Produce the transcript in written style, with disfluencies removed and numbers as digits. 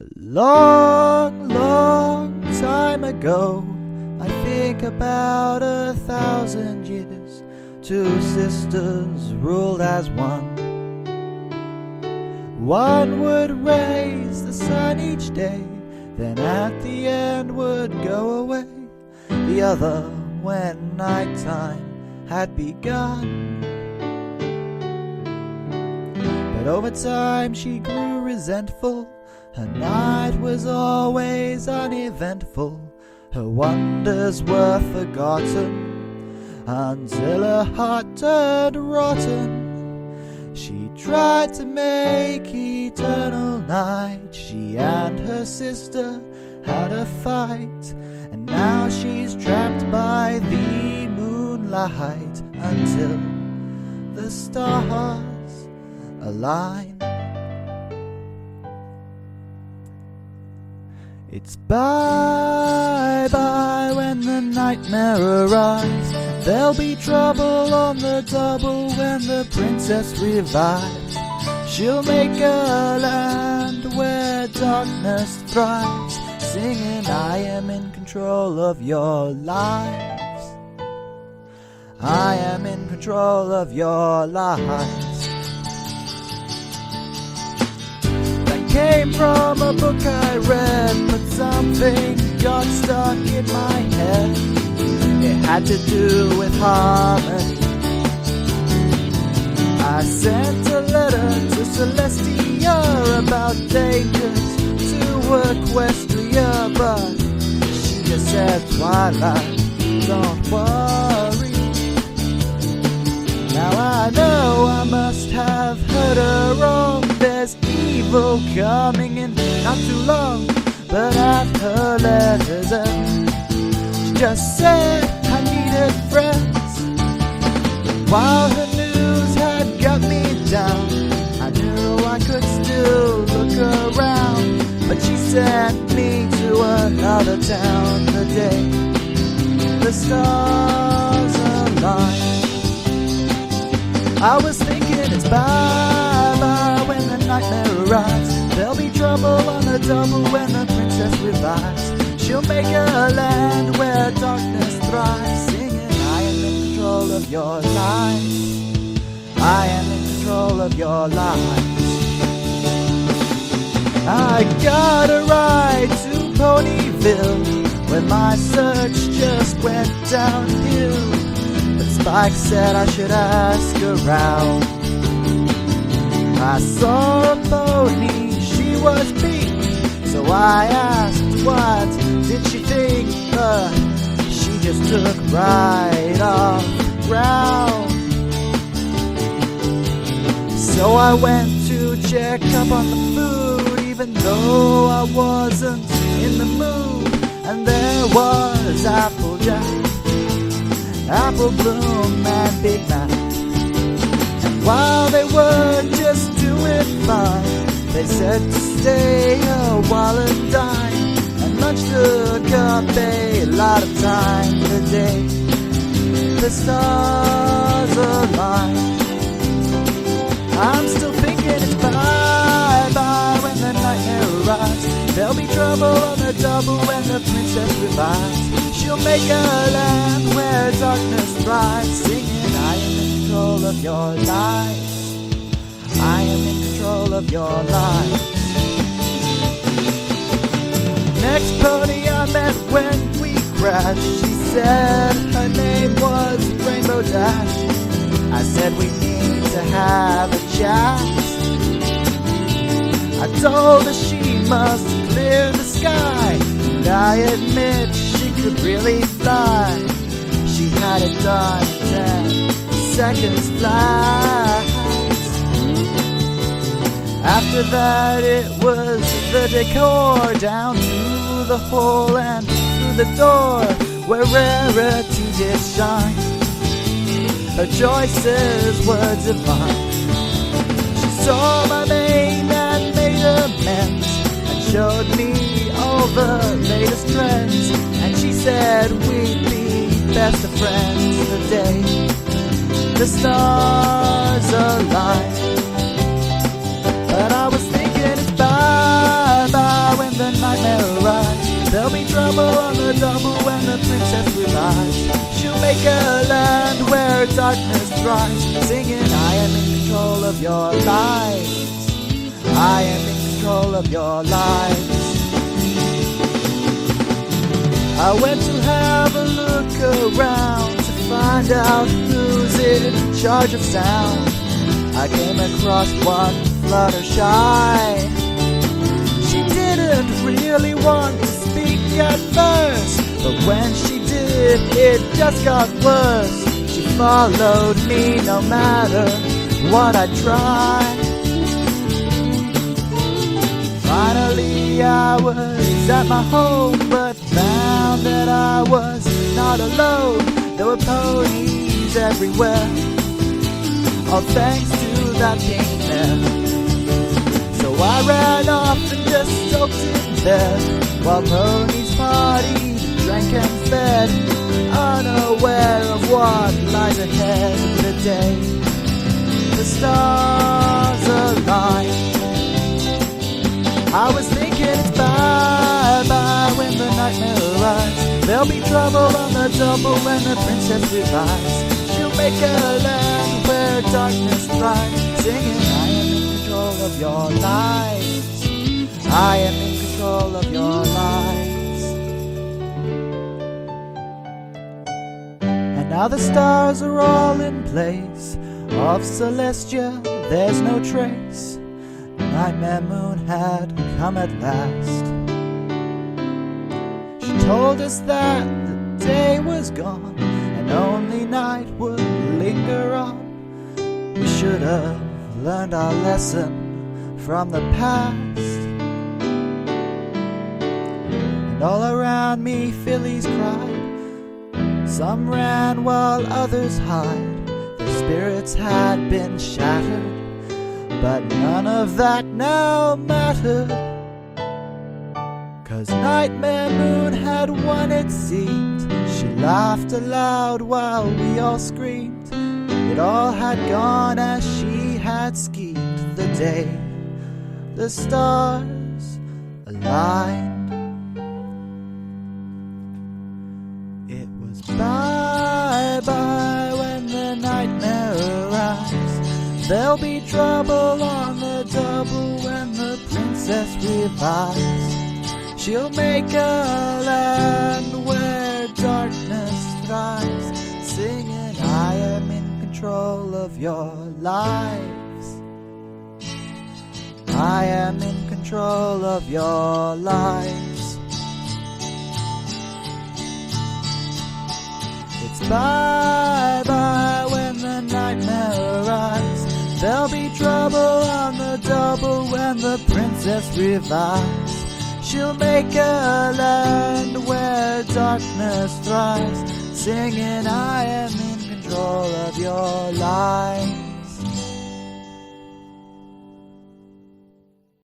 Long, long time ago, I think about 1,000 years, two sisters ruled as one. One would raise the sun each day, then at the end would go away. The other, when nighttime had begun. But over time she grew resentful. Her night was always uneventful. Her wonders were forgotten until her heart turned rotten. She tried to make eternal night. She and her sister had a fight, and now she's trapped by the moonlight until the stars align. It's bye-bye when the nightmare arrives. There'll be trouble on the double when the princess revives. She'll make a land where darkness thrives, singing, I am in control of your lives. I am in control of your lives. Came from a book I read, but something got stuck in my head. It had to do with harmony. I sent a letter to Celestia about dangers to Equestria, but she just said, Twilight, don't worry. Now I know I must have heard her wrong. There's evil coming in not too long, but at her letters end, she just said I needed friends. While her news had got me down, I knew I could still look around, but she sent me to another town the day the stars aligned. I was thinking it's bye-bye when the nightmare arrives. There'll be trouble on the double when the princess revives. She'll make a land where darkness thrives, singing, I am in control of your life. I am in control of your life. I got a ride to Ponyville, where my search just went downhill. Spike said I should ask around. I saw a pony, she was pink, so I asked what did she think, but she just took right off the ground. So I went to check up on the food, even though I wasn't in the mood, and there was Applejack, Apple Bloom and Big Mac. And while they were just doing fine, they said to stay a while and dine, and lunch took up a lot of time. The day the stars aligned, I'm still thinking it's bye-bye when the nightmare arrives. There'll be trouble on the double when the princess revives. She'll make a land where darkness thrives, singing, I am in control of your life. I am in control of your life. Next pony I met when we crashed, she said her name was Rainbow Dash. I said we need to have a chat. I told her she must clear the sky, and I admit she could really fly. She had it done 10 seconds flat. After that it was the decor, down through the hole and through the door, where rarity did shine. Her choices were divine. She saw my mane and made amends, and showed me all the latest trends, and she said we'd be best of friends the day the stars aligned. But I was thinking it's bye-bye a land where darkness thrives, singing, I am in control of your lives. I am in control of your lives. I went to have a look around to find out who's in charge of sound. I came across one Fluttershy. She didn't really want to speak at first, but when she did, it just got worse. She followed me no matter what I tried. Finally I was at my home, but found that I was not alone. There were ponies everywhere, all thanks to that pink mare. So I ran off and just soaked in bed, while ponies partied, drank and fed, unaware of what lies ahead. The day the stars align, I was thinking it's bye-bye when the nightmare arrives. There'll be trouble on the double when the princess revives. She'll make a land where darkness thrives, singing, I am in control of your lives. I am in control of your lives. And now the stars are all in place. Of Celestia there's no trace. Nightmare Moon had come at last. She told us that the day was gone and only night would linger on. We should have learned our lesson from the past. And all around me fillies cried. Some ran while others hide. Their spirits had been shattered, but none of that now mattered, 'cause Nightmare Moon had won, it seemed. She laughed aloud while we all screamed. It all had gone as she had schemed. The day the stars aligned, it was bye-bye when the nightmare arrives. There'll be trouble on the double when the princess revives. She'll make a land where darkness thrives, singing, I am in control of your lives. I am in control of your lives. It's bye-bye when the nightmare arrives. There'll be trouble on the double when the princess revives. She'll make a land where darkness thrives, singing, I am in control of your life.